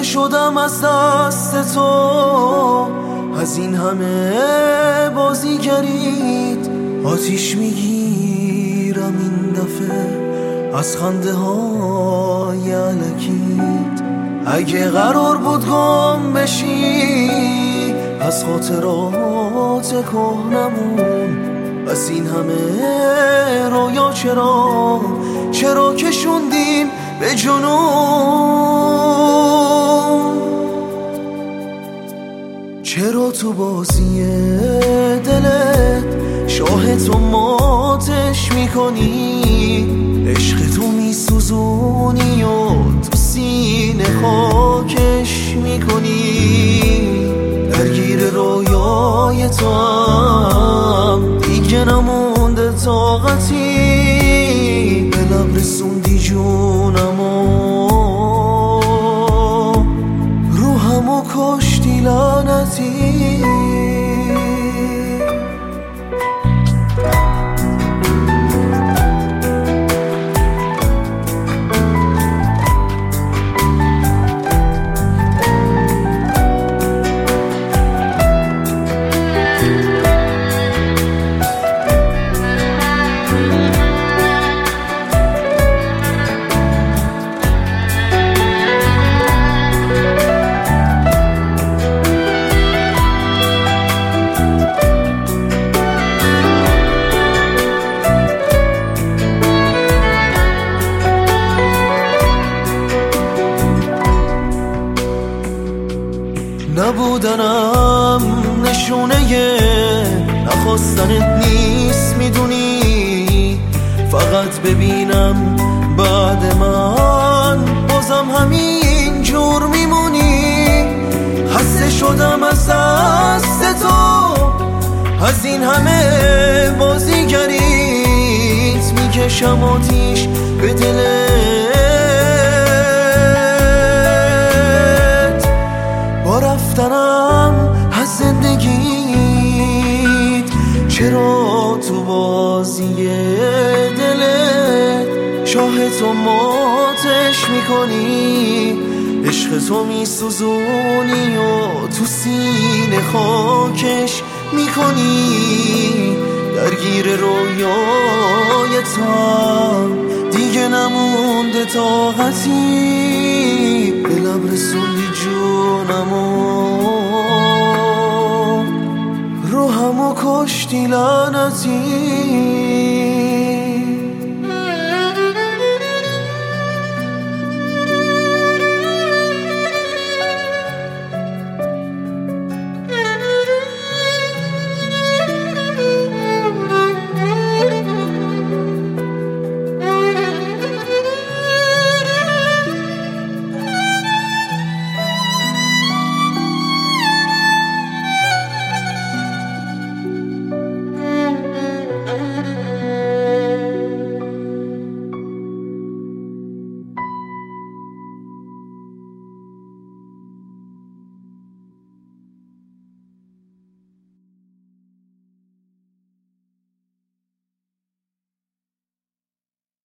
خسته شدم از دست تو، از این همه بازیگریت. آتیش میگیرم این دفعه از خنده های الکیت. اگه قرار بود گم بشی از خاطرات کهنمون، از این همه رویا چرا کشوندیم به جنون؟ چرا تو بازی دلت شاه تو ماتش میکنی؟ عشق تو میسوزونی و تو سینه خاکش میکنی. درگیر رویای تو هم دیگه نمونده طاقتی، به لب رسوندی جونمو، روحمو کشتی لعنتی. نبودنم نشونه نخواستنت نیست میدونی، فقط ببینم بعد من بازم همین جور میمونی. خسته شدم از دست تو، از این همه بازیگریت. میکشم آتیش به دلت، با رفتنم از زندگیت. چرا تو بازی دلت شاه تو ماتش میکنی؟ عشق تو میسوزونی و تو سینه خاکش میکنی. درگیر رویای تو دیگه نمونده طاقتی، به لب رسوندی جونمو، روحمو کشتی لعنتی.